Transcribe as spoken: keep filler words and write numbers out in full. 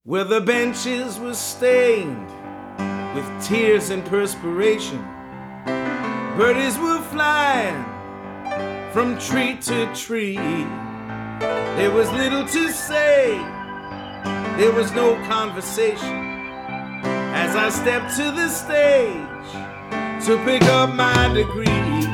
where the benches were stained with tears and perspiration. Birdies were flying from tree to tree. There was little to say, there was no conversation. As I stepped to the stage to pick up my degree,